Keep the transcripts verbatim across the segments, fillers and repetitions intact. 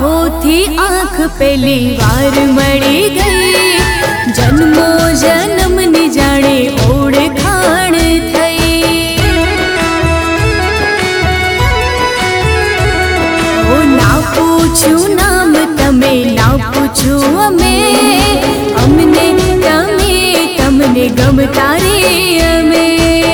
આંખોથી આંખ પહેલી વાર મળી ગઈ, જન્મો જન્મની જાણે ઓળખાણ થઈ। ઓ ના પૂછ્યું નામ તમે, ના પૂછ્યું અમે, અમને તમે તમને ગમતા રે અમે।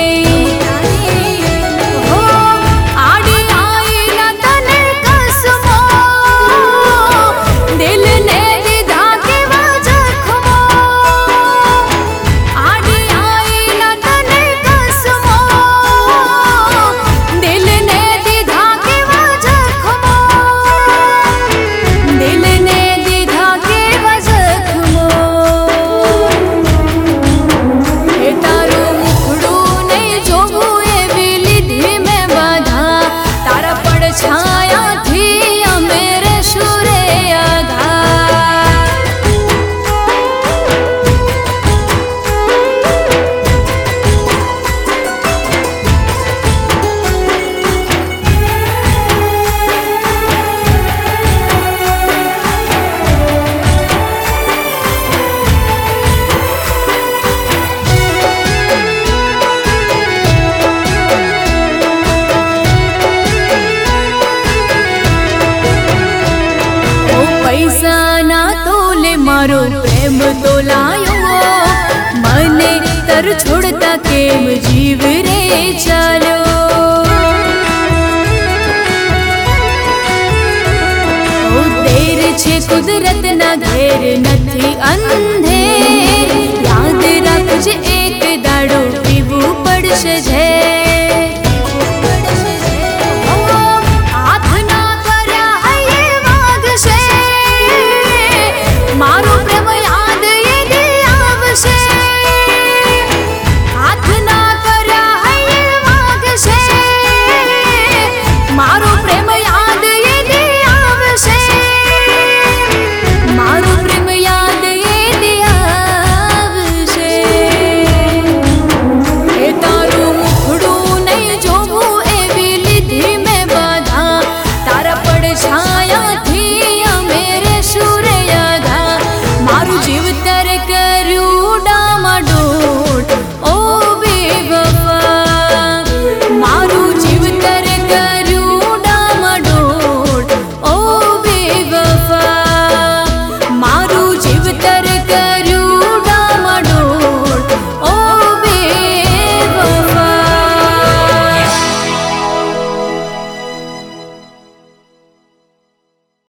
પૈસા ના તોલે મારો પ્રેમ તોલાયો, મને તર છોડતા કેમ જીવ રે ચાલ્યો। ઓ તેર છે કુદરત ના ઘેર નથી અંધેર, યાદ રાખજે એક દાડો પીવું પડશે ઝેર।